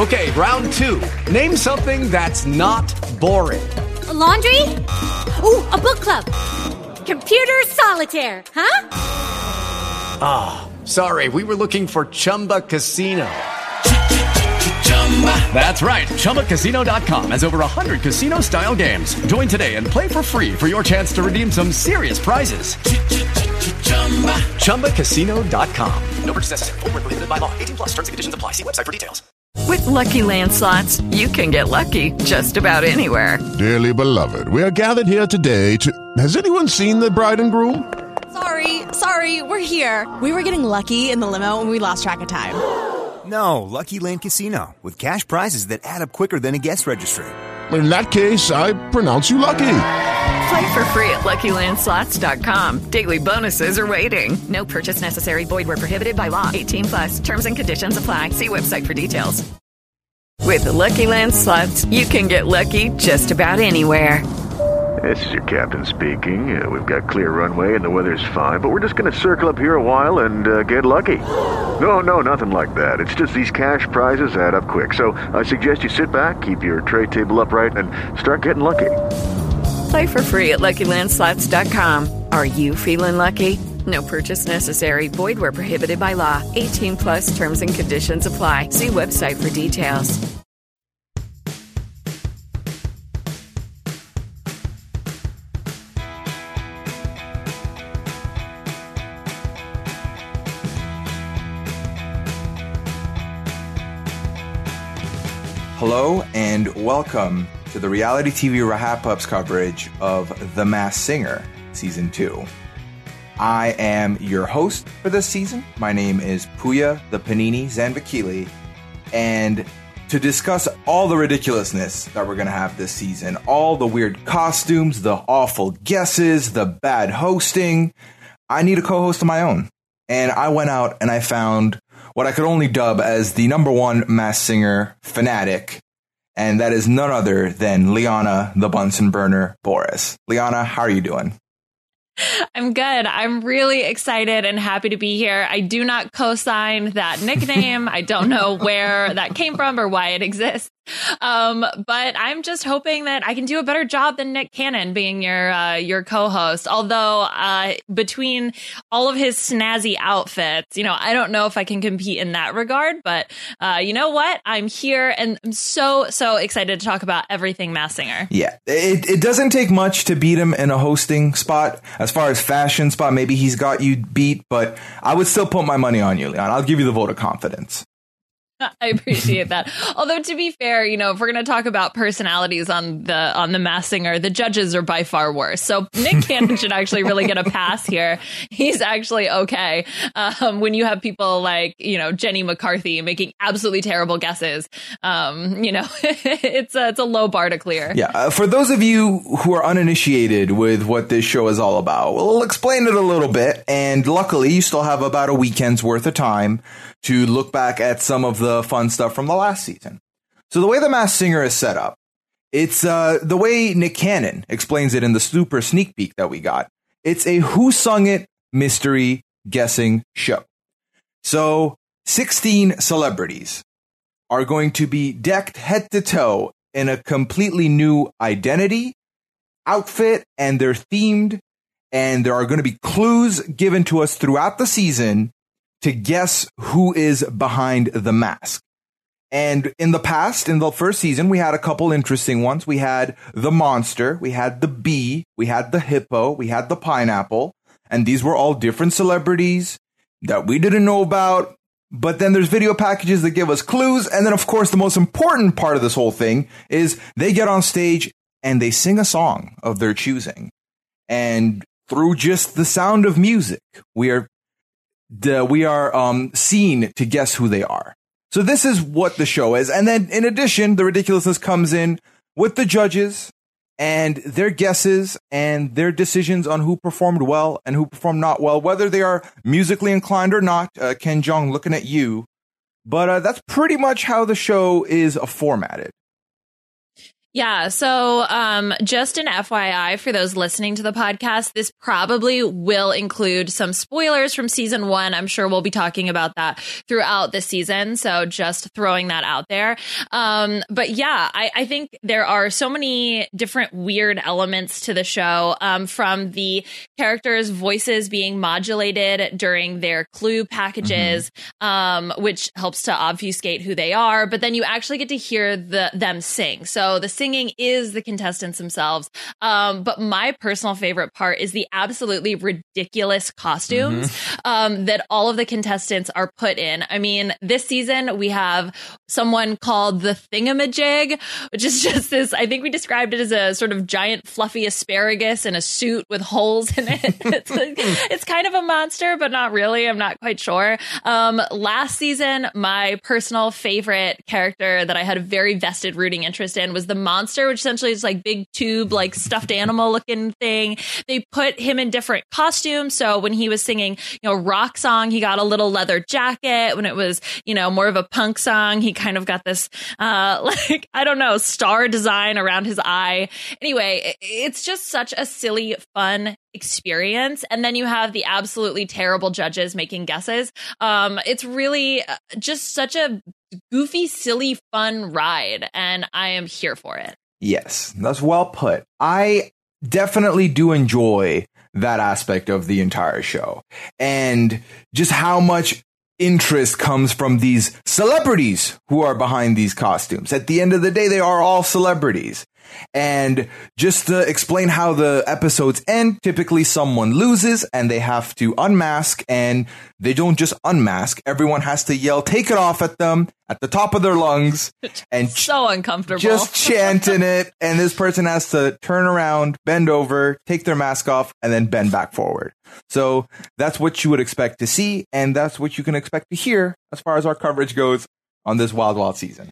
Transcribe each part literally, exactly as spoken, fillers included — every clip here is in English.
Okay, round two. Name something that's not boring. A laundry? Ooh, a book club. Computer solitaire, huh? Ah, oh, sorry, we were looking for Chumba Casino. That's right, Chumba Casino dot com has over one hundred casino-style games. Join today and play for free for your chance to redeem some serious prizes. Chumba Casino dot com. No purchase necessary. Void where prohibited by law. eighteen plus terms and conditions apply. See website for details. With Lucky Land Slots, you can get lucky just about anywhere. Dearly beloved, we are gathered here today to... Has anyone seen the bride and groom? Sorry, sorry, we're here. We were getting lucky in the limo and we lost track of time. No, Lucky Land Casino, with cash prizes that add up quicker than a guest registry. In that case, I pronounce you lucky. Play for free at Lucky Land Slots dot com. Daily bonuses are waiting. No purchase necessary. Void where prohibited by law. eighteen plus. Terms and conditions apply. See website for details. With the Lucky Land Slots, you can get lucky just about anywhere. This is your captain speaking. Uh, we've got clear runway and the weather's fine, but we're just going to circle up here a while and uh, get lucky. No, no, nothing like that. It's just these cash prizes add up quick. So I suggest you sit back, keep your tray table upright, and start getting lucky. Play for free at Lucky Land Slots dot com. Are you feeling lucky? No purchase necessary. Void where prohibited by law. eighteen plus terms and conditions apply. See website for details. Hello and welcome to the reality T V wrap-ups coverage of The Masked Singer Season two. I am your host for this season. My name is Puya the Panini Zanvakili, and to discuss all the ridiculousness that we're going to have this season, all the weird costumes, the awful guesses, the bad hosting, I need a co-host of my own. And I went out and I found what I could only dub as the number one Masked Singer fanatic, and that is none other than Liana the Bunsen Burner Boris. Liana, how are you doing? I'm good. I'm really excited and happy to be here. I do not co-sign that nickname. I don't know where that came from or why it exists. Um, but I'm just hoping that I can do a better job than Nick Cannon being your uh, your co-host. Although uh, between all of his snazzy outfits, you know, I don't know if I can compete in that regard. But uh, you know what? I'm here and I'm so, so excited to talk about everything Masked Singer. Yeah, it, it doesn't take much to beat him in a hosting spot. As far as fashion spot, maybe he's got you beat, but I would still put my money on you, Leon. I'll give you the vote of confidence. I appreciate that. Although, to be fair, you know, if we're going to talk about personalities on the on the Masked Singer, the judges are by far worse. So Nick Cannon should actually really get a pass here. He's actually okay. Um, when you have people like, you know, Jenny McCarthy making absolutely terrible guesses, um, you know, it's a, it's a low bar to clear. Yeah. Uh, for those of you who are uninitiated with what this show is all about, we'll explain it a little bit. And luckily, you still have about a weekend's worth of time to look back at some of the fun stuff from the last season. So the way the Masked Singer is set up, it's uh, the way Nick Cannon explains it in the super sneak peek that we got. It's a Who Sung It mystery guessing show. So sixteen celebrities are going to be decked head to toe in a completely new identity, outfit, and they're themed. And there are going to be clues given to us throughout the season to guess who is behind the mask. And in the past, in the first season, we had a couple interesting ones. We had the monster, we had the bee, we had the hippo, we had the pineapple. And these were all different celebrities that we didn't know about. But then there's video packages that give us clues. And then, of course, the most important part of this whole thing is they get on stage and they sing a song of their choosing. And through just the sound of music, we are The, we are um, seen to guess who they are. So this is what the show is. And then in addition, the ridiculousness comes in with the judges and their guesses and their decisions on who performed well and who performed not well, whether they are musically inclined or not. Uh, Ken Jeong, looking at you. But uh, that's pretty much how the show is uh, formatted. Yeah. So um, just an F Y I for those listening to the podcast, this probably will include some spoilers from season one. I'm sure we'll be talking about that throughout the season. So just throwing that out there. Um, but yeah, I, I think there are so many different weird elements to the show, um, from the characters' voices being modulated during their clue packages, mm-hmm. um, which helps to obfuscate who they are. But then you actually get to hear the them sing. So the singing is the contestants themselves. Um, but my personal favorite part is the absolutely ridiculous costumes mm-hmm. um, that all of the contestants are put in. I mean, this season we have someone called the Thingamajig, which is just this, I think we described it as a sort of giant fluffy asparagus in a suit with holes in it. it's, it's kind of a monster, but not really. I'm not quite sure. Um, last season, my personal favorite character that I had a very vested rooting interest in was the monster, which essentially is like big tube, like stuffed animal looking thing. They put him in different costumes. So when he was singing, you know, rock song, he got a little leather jacket. When it was, you know, more of a punk song, he kind of got this, uh, like, I don't know, star design around his eye. Anyway, it's just such a silly, fun experience. And then you have the absolutely terrible judges making guesses. Um, it's really just such a goofy, silly, fun ride, and I am here for it. Yes, that's well put. I definitely do enjoy that aspect of the entire show, and just how much interest comes from these celebrities who are behind these costumes. At the end of the day, they are all celebrities. And just to explain how the episodes end, typically someone loses and they have to unmask, and they don't just unmask. Everyone has to yell, take it off at them at the top of their lungs and so uncomfortable, just chanting it. And this person has to turn around, bend over, take their mask off, and then bend back forward. So that's what you would expect to see. And that's what you can expect to hear as far as our coverage goes on this Wild Wild season.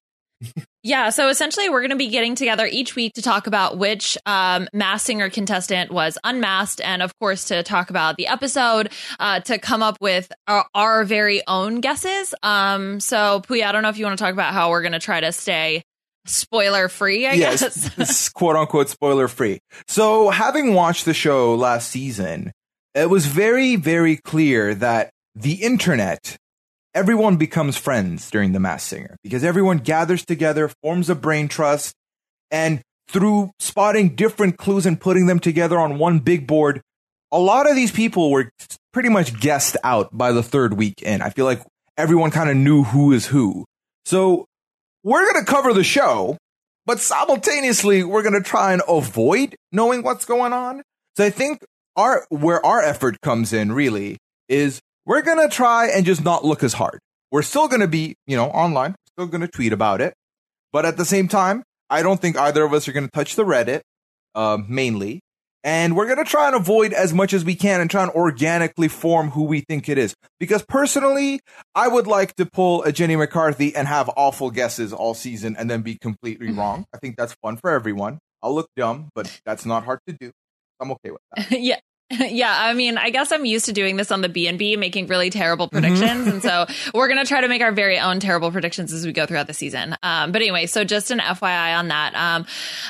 Yeah, so essentially we're going to be getting together each week to talk about which um, Masked Singer contestant was unmasked, and of course to talk about the episode, uh, to come up with our, our very own guesses. Um, so Puya, I don't know if you want to talk about how we're going to try to stay spoiler free, I yes, guess. quote unquote spoiler free. So having watched the show last season, it was very, very clear that the internet, everyone becomes friends during the Masked Singer because everyone gathers together, forms a brain trust, and through spotting different clues and putting them together on one big board, a lot of these people were pretty much guessed out by the third week in. I feel like everyone kind of knew who is who. So we're going to cover the show, but simultaneously we're going to try and avoid knowing what's going on. So I think our where our effort comes in really is we're going to try and just not look as hard. We're still going to be, you know, online, still going to tweet about it. But at the same time, I don't think either of us are going to touch the Reddit, uh, mainly. And we're going to try and avoid as much as we can and try and organically form who we think it is. Because personally, I would like to pull a Jenny McCarthy and have awful guesses all season and then be completely wrong. I think that's fun for everyone. I'll look dumb, but that's not hard to do. I'm okay with that. Yeah. Yeah, I mean, I guess I'm used to doing this on the B and B, making really terrible predictions. Mm-hmm. And so we're going to try to make our very own terrible predictions as we go throughout the season. Um, but anyway, so just an F Y I on that. Um,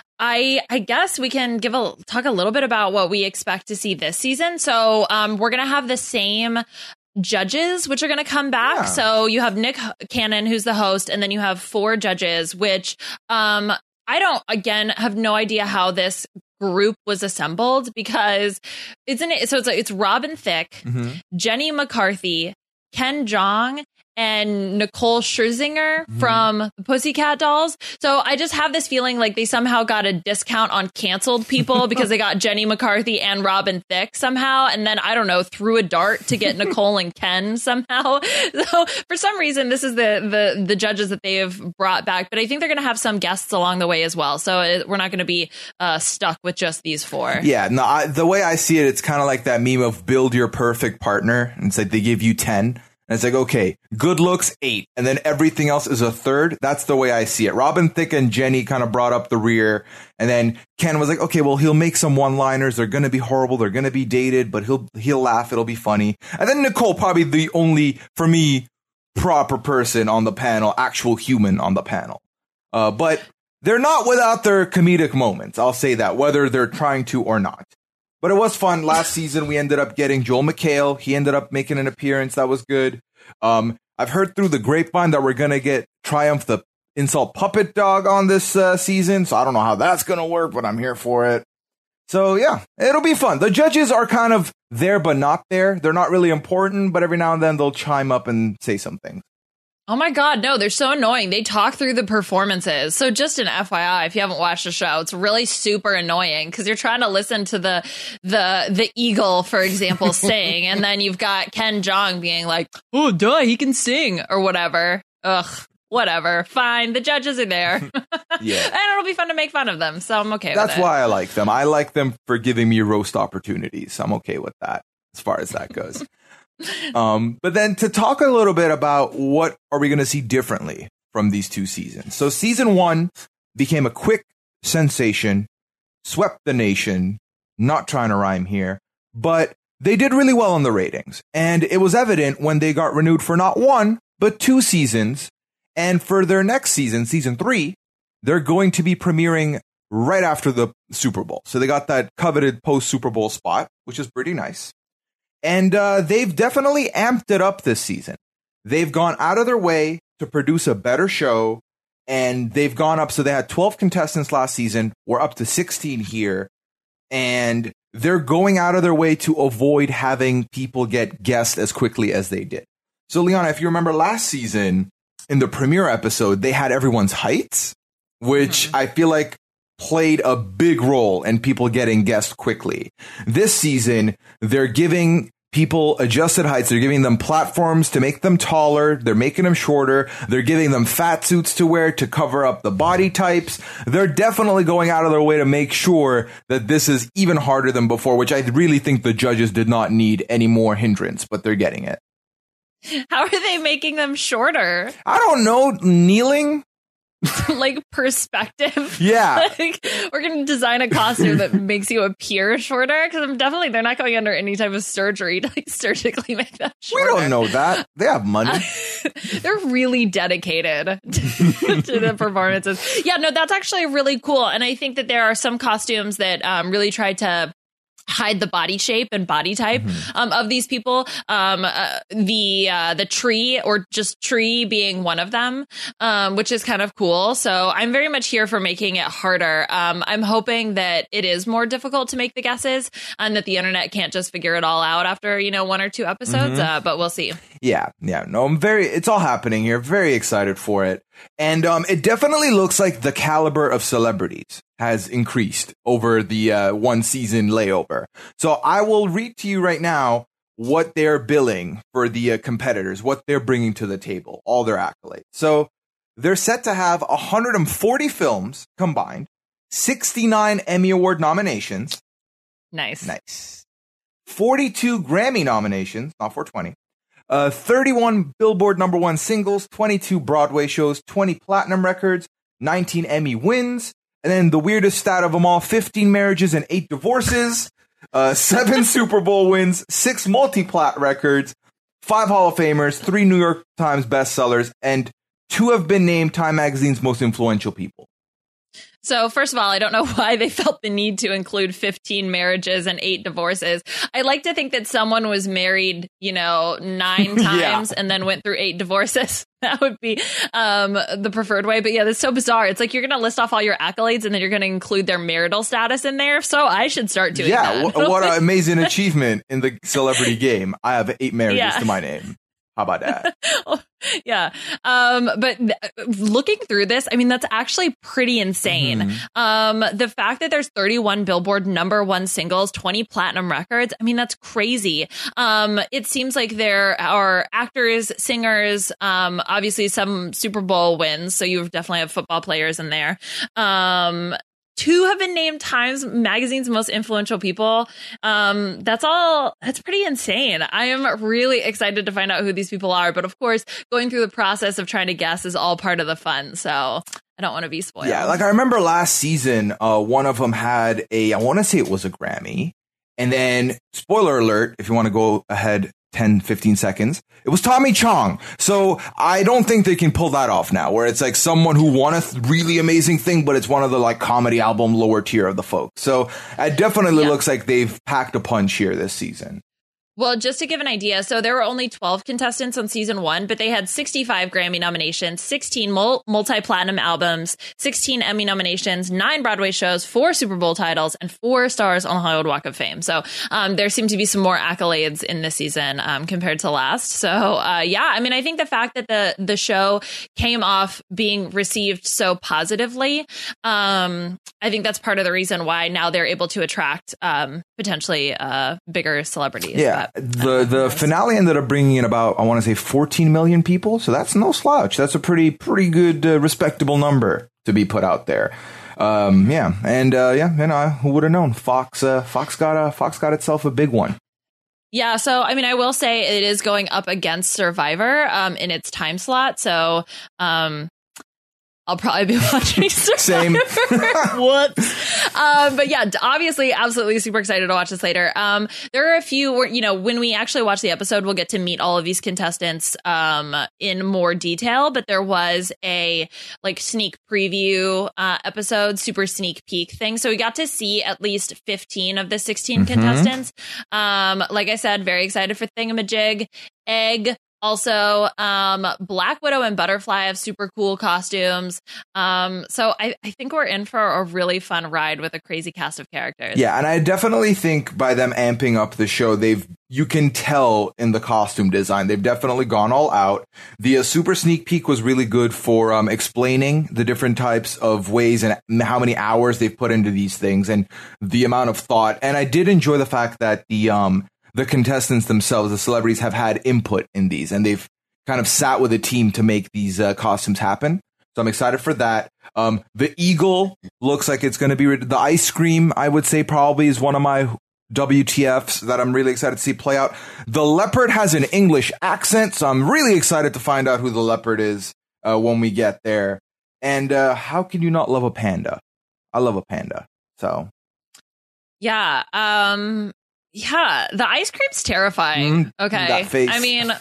I I guess we can give a talk a little bit about what we expect to see this season. So um, we're going to have the same judges, which are going to come back. Yeah. So you have Nick Cannon, who's the host, and then you have four judges, which um, I don't, again, have no idea how this group was assembled because it's an so it's it's Robin Thicke, mm-hmm. Jenny McCarthy, Ken Jeong, and Nicole Scherzinger mm-hmm. from the Pussycat Dolls. So I just have this feeling like they somehow got a discount on canceled people because they got Jenny McCarthy and Robin Thicke somehow. And then, I don't know, threw a dart to get Nicole and Ken somehow. So for some reason, this is the, the, the judges that they have brought back. But I think they're going to have some guests along the way as well. So it, we're not going to be uh, stuck with just these four. Yeah, no, I, the way I see it, it's kind of like that meme of build your perfect partner. And it's like they give you ten. And it's like, okay, good looks, eight. And then everything else is a third. That's the way I see it. Robin Thicke and Jenny kind of brought up the rear. And then Ken was like, okay, well, he'll make some one-liners. They're going to be horrible. They're going to be dated, but he'll he'll laugh. It'll be funny. And then Nicole, probably the only, for me, proper person on the panel, actual human on the panel. Uh, but they're not without their comedic moments. I'll say that, whether they're trying to or not. But it was fun. Last season, we ended up getting Joel McHale. He ended up making an appearance. That was good. Um, I've heard through the grapevine that we're going to get Triumph the Insult Puppet Dog on this uh, season. So I don't know how that's going to work, but I'm here for it. So, yeah, it'll be fun. The judges are kind of there, but not there. They're not really important, but every now and then they'll chime up and say something. Oh my God, no, they're so annoying. They talk through the performances. So just an F Y I, if you haven't watched the show, it's really super annoying because you're trying to listen to the the the eagle, for example, sing. And then you've got Ken Jeong being like, oh, duh, he can sing or whatever. Ugh, whatever. Fine. The judges are there. Yeah. And it'll be fun to make fun of them. So I'm okay That's with it. That's why I like them. I like them for giving me roast opportunities. I'm okay with that as far as that goes. Um, but then to talk a little bit about what are we going to see differently from these two seasons. So season one became a quick sensation, swept the nation, not trying to rhyme here, but they did really well on the ratings. And it was evident when they got renewed for not one, but two seasons. And for their next season, season three, they're going to be premiering right after the Super Bowl. So they got that coveted post Super Bowl spot, which is pretty nice. And uh, they've definitely amped it up this season. They've gone out of their way to produce a better show, and they've gone up. So they had twelve contestants last season. We're up to sixteen here, and they're going out of their way to avoid having people get guessed as quickly as they did. So, Liana, if you remember last season, in the premiere episode, they had everyone's heights, which mm-hmm. I feel like played a big role in people getting guessed quickly. This season, they're giving people adjusted heights. They're giving them platforms to make them taller. They're making them shorter. They're giving them fat suits to wear to cover up the body types. They're definitely going out of their way to make sure that this is even harder than before, which I really think the judges did not need any more hindrance, but they're getting it. How are they making them shorter? I don't know. Kneeling? Like perspective. Yeah. Like, we're going to design a costume that makes you appear shorter, because I'm definitely, they're not going under any type of surgery to like surgically make that shorter. We don't know that. They have money. Uh, they're really dedicated to, to the performances. Yeah, no, that's actually really cool. And I think that there are some costumes that um, really try to hide the body shape and body type mm-hmm. um, of these people. Um, uh, the uh, the tree or just tree being one of them, um, which is kind of cool. So I'm very much here for making it harder. Um, I'm hoping that it is more difficult to make the guesses and that the internet can't just figure it all out after, you know, one or two episodes. Mm-hmm. Uh, but we'll see. Yeah, yeah. No, I'm very, it's all happening here. Very excited for it. And um, it definitely looks like the caliber of celebrities has increased over the uh, one season layover. So I will read to you right now what they're billing for the uh, competitors, what they're bringing to the table, all their accolades. So they're set to have one hundred forty films combined, sixty-nine Emmy Award nominations. Nice. Nice. forty-two Grammy nominations, not four twenty. Uh, thirty-one Billboard number one singles, twenty-two Broadway shows, twenty platinum records, nineteen Emmy wins, and then the weirdest stat of them all, fifteen marriages and eight divorces, uh, seven Super Bowl wins, six multi-plat records, five Hall of Famers, three New York Times bestsellers, and two have been named Time Magazine's most influential people. So first of all, I don't know why they felt the need to include fifteen marriages and eight divorces. I like to think that someone was married, you know, nine times yeah. and then went through eight divorces. That would be um, the preferred way. But yeah, that's so bizarre. It's like you're going to list off all your accolades and then you're going to include their marital status in there. So I should start doing yeah, that. Yeah, what an amazing achievement in the celebrity game. I have eight marriages yeah. to my name. How about that? Yeah. Um, but th- looking through this, I mean, that's actually pretty insane. Mm-hmm. Um, the fact that there's thirty-one Billboard number one singles, twenty platinum records, I mean, that's crazy. Um, it seems like there are actors, singers, um, obviously some Super Bowl wins. So you definitely have football players in there. Um, Two have been named Times Magazine's most influential people. Um, that's all. That's pretty insane. I am really excited to find out who these people are. But of course, going through the process of trying to guess is all part of the fun. So I don't want to be spoiled. Yeah, like I remember last season, uh, one of them had a, I want to say it was a Grammy. And then, spoiler alert, if you want to go ahead ten, fifteen seconds. It was Tommy Chong. So I don't think they can pull that off now, where it's like someone who won a th- really amazing thing, but it's one of the like comedy album lower tier of the folks. So it definitely yeah. looks like they've packed a punch here this season. Well, just to give an idea, so there were only twelve contestants on season one, but they had sixty-five Grammy nominations, sixteen mul- multi-platinum albums, sixteen Emmy nominations, nine Broadway shows, four Super Bowl titles, and four stars on the Hollywood Walk of Fame. So um, there seem to be some more accolades in this season um, compared to last. So uh, yeah, I mean, I think the fact that the the show came off being received so positively, um, I think that's part of the reason why now they're able to attract um, potentially uh, bigger celebrities. Yeah. The the finale ended up bringing in about, I want to say, fourteen million people. So that's no slouch. That's a pretty, pretty good, uh, respectable number to be put out there. Um, yeah. And, uh, yeah, you know, who would have known? Fox, uh, Fox got a, Fox got itself a big one. Yeah. So, I mean, I will say it is going up against Survivor um, in its time slot. So, um, I'll probably be watching Survivor. Same. Whoops. Um, but yeah, obviously, absolutely super excited to watch this later. Um, there are a few where, you know, when we actually watch the episode, we'll get to meet all of these contestants um, in more detail. But there was a like sneak preview uh, episode, super sneak peek thing. So we got to see at least fifteen of the sixteen mm-hmm. contestants. Um, like I said, very excited for Thingamajig, Egg. Also, um, Black Widow and Butterfly have super cool costumes. Um, so I, I think we're in for a really fun ride with a crazy cast of characters. Yeah, and I definitely think by them amping up the show, they've you can tell in the costume design, they've definitely gone all out. The uh, super sneak peek was really good for um, explaining the different types of ways and how many hours they've put into these things and the amount of thought. And I did enjoy the fact that the um. the contestants themselves, the celebrities, have had input in these, and they've kind of sat with a team to make these uh, costumes happen. So I'm excited for that. Um, the eagle looks like it's going to be the ice cream. I would say probably is one of my W T Fs that I'm really excited to see play out. The leopard has an English accent, so I'm really excited to find out who the leopard is uh, when we get there. And uh, how can you not love a panda? I love a panda. So yeah. Um. Yeah, the ice cream's terrifying. Mm, okay. That face. I mean,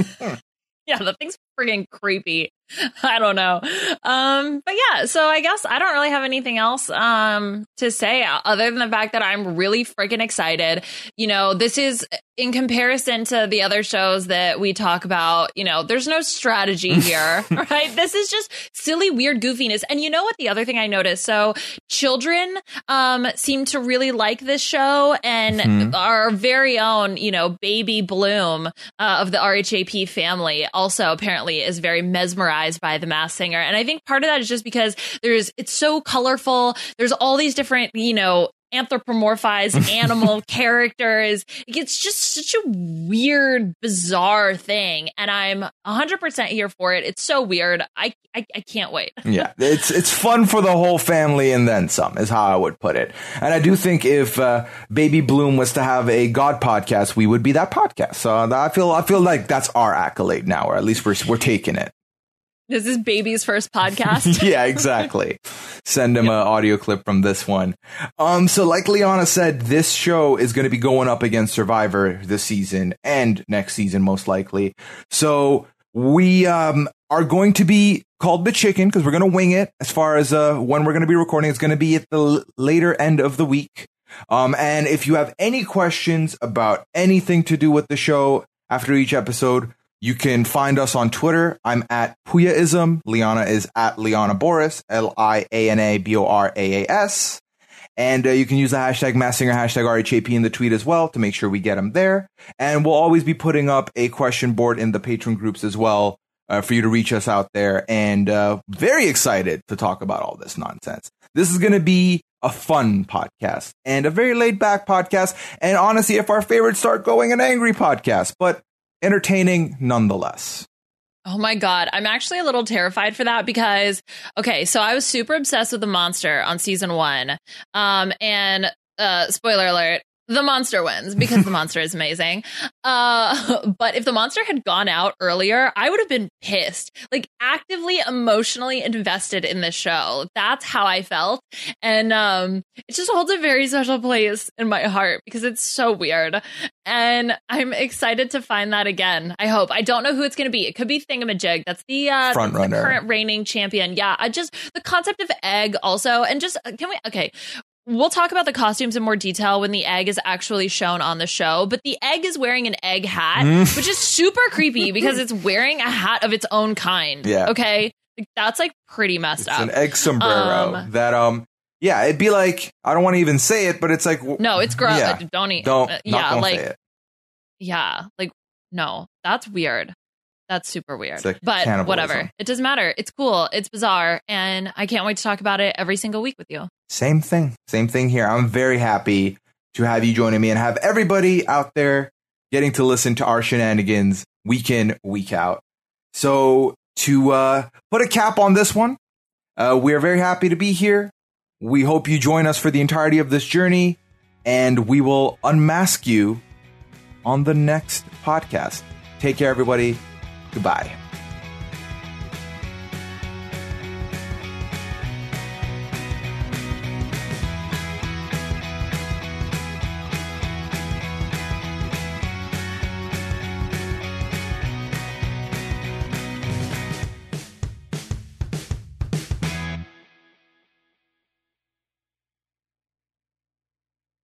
yeah, the thing's friggin' creepy. I don't know. Um, but yeah, so I guess I don't really have anything else um, to say other than the fact that I'm really freaking excited. You know, this is in comparison to the other shows that we talk about, you know, there's no strategy here, right? This is just silly, weird goofiness. And you know what? The other thing I noticed, so children um, seem to really like this show, and mm-hmm. our very own, you know, baby Bloom uh, of the R H A P family also apparently is very mesmerized by The Masked Singer. And I think part of that is just because there's it's so colorful. There's all these different, you know, anthropomorphized animal characters. It's just such a weird, bizarre thing. And I'm one hundred percent here for it. It's so weird. I I, I can't wait. Yeah, it's it's fun for the whole family and then some is how I would put it. And I do think if uh, Baby Bloom was to have a God podcast, we would be that podcast. So I feel I feel like that's our accolade now, or at least we're we're taking it. This is Baby's first podcast. Yeah, exactly. Send him yep. an audio clip from this one. Um, so like Liana said, this show is going to be going up against Survivor this season and next season, most likely. So we um, are going to be called The Chicken because we're going to wing it as far as uh, when we're going to be recording. It's going to be at the l- later end of the week. Um, and if you have any questions about anything to do with the show after each episode, you can find us on Twitter. I'm at Puyaism. Liana is at Liana Boris, L I A N A B O R A A S. And uh, you can use the hashtag Masked Singer, hashtag R H A P in the tweet as well to make sure we get them there. And we'll always be putting up a question board in the patron groups as well uh, for you to reach us out there. And uh, very excited to talk about all this nonsense. This is going to be a fun podcast and a very laid back podcast. And honestly, if our favorites start going, an angry podcast. But entertaining nonetheless. Oh my God. I'm actually a little terrified for that because, okay, so I was super obsessed with the monster on season one. Um, and uh, spoiler alert, The monster wins because the monster is amazing. Uh, but if the monster had gone out earlier, I would have been pissed, like actively emotionally invested in this show. That's how I felt. And um, it just holds a very special place in my heart because it's so weird. And I'm excited to find that again. I hope. I don't know who it's going to be. It could be Thingamajig. That's the, uh, Front that's the runner. current reigning champion. Yeah. I just, the concept of egg also. And just, can we, okay. We'll talk about the costumes in more detail when the egg is actually shown on the show, but the egg is wearing an egg hat, Mm. which is super creepy because it's wearing a hat of its own kind. Yeah. Okay. Like, that's like pretty messed It's up. an egg sombrero Um, that, um, yeah, it'd be like, I don't want to even say it, but it's like, No, it's gross. Yeah. Don't eat. Don't, uh, not yeah. gonna Like, say it. yeah. Like, no, that's weird. That's super weird. It's like but cannibalism. whatever. It doesn't matter. It's cool. It's bizarre. And I can't wait to talk about it every single week with you. Same thing. Same thing here. I'm very happy to have you joining me and have everybody out there getting to listen to our shenanigans week in, week out. So to uh, put a cap on this one, uh, we are very happy to be here. We hope you join us for the entirety of this journey, and we will unmask you on the next podcast. Take care, everybody. Goodbye.